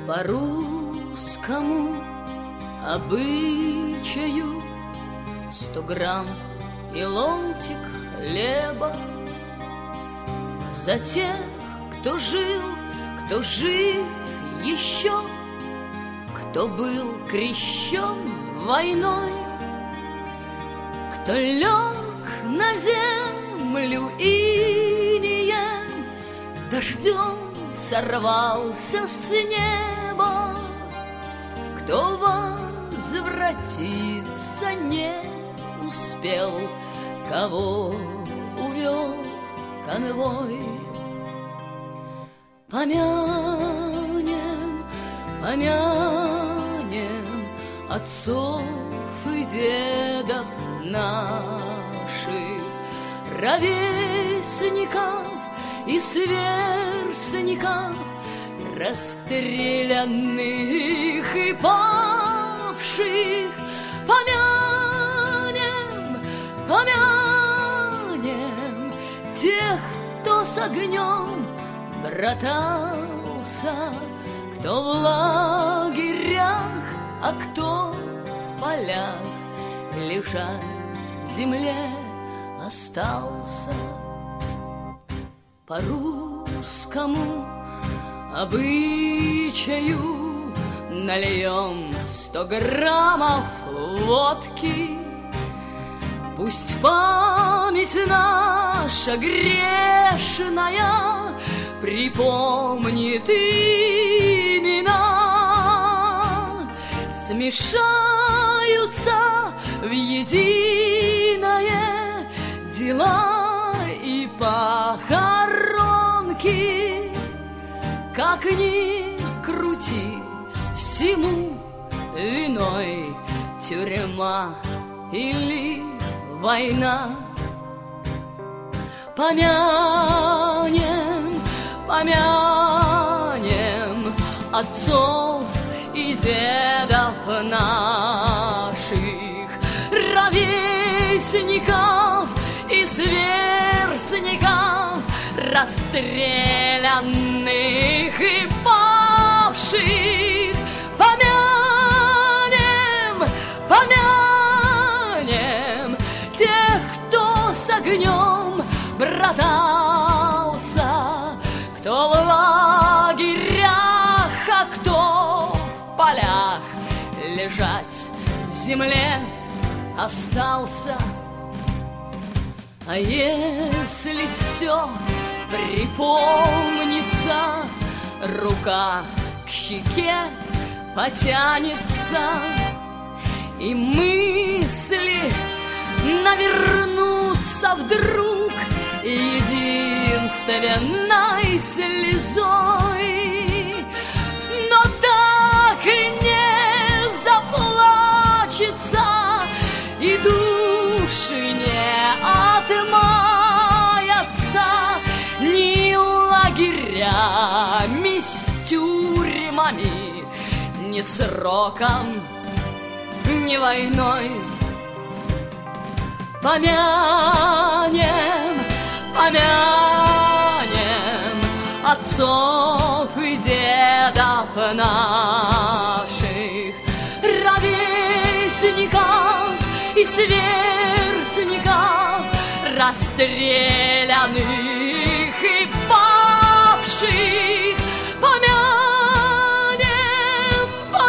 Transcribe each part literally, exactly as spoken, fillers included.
По русскому обычаю сто грамм и ломтик хлеба за тех, кто жил, кто жив еще, кто был крещен войной, кто лег на землю инеем, дождем сорвался с неба, кто возвратиться не успел, кого увел конвой. Помянем, помянем отцов и дедов наших, ровесников и сверстников, расстрелянных и павших. Помянем, помянем тех, кто с огнем братался, кто в лагерях, а кто в полях лежать в земле остался. По русскому обычаю нальем сто граммов водки. Пусть память наша грешная припомнит имена, смешаются в единое дела и похоронки. Как ни крути, всему виной тюрьма или война. Помянем, помянем отцов и дедов наших, ровесников и сверстников, расстрелянных и павших. Помянем, помянем тех, кто с огнем братался, кто в лагерях, а кто в полях лежать в земле остался. А если все припомнится, рука к щеке потянется, и мысли навернутся вдруг единственной слезой, но так и не заплачется, и души не отмаятся ни лагерями с тюрьмами, ни сроком, ни войной. Помянем, помянем отцов и дедов наших, ровесников и сверстников, расстрелянных и павших. Помянем,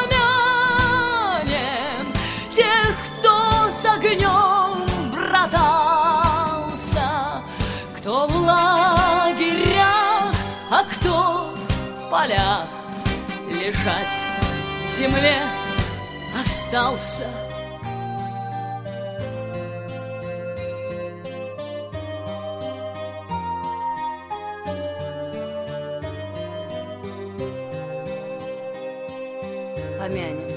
помянем тех, кто с огнем братался, кто в лагерях, а кто в полях лежать в земле остался. Помянем.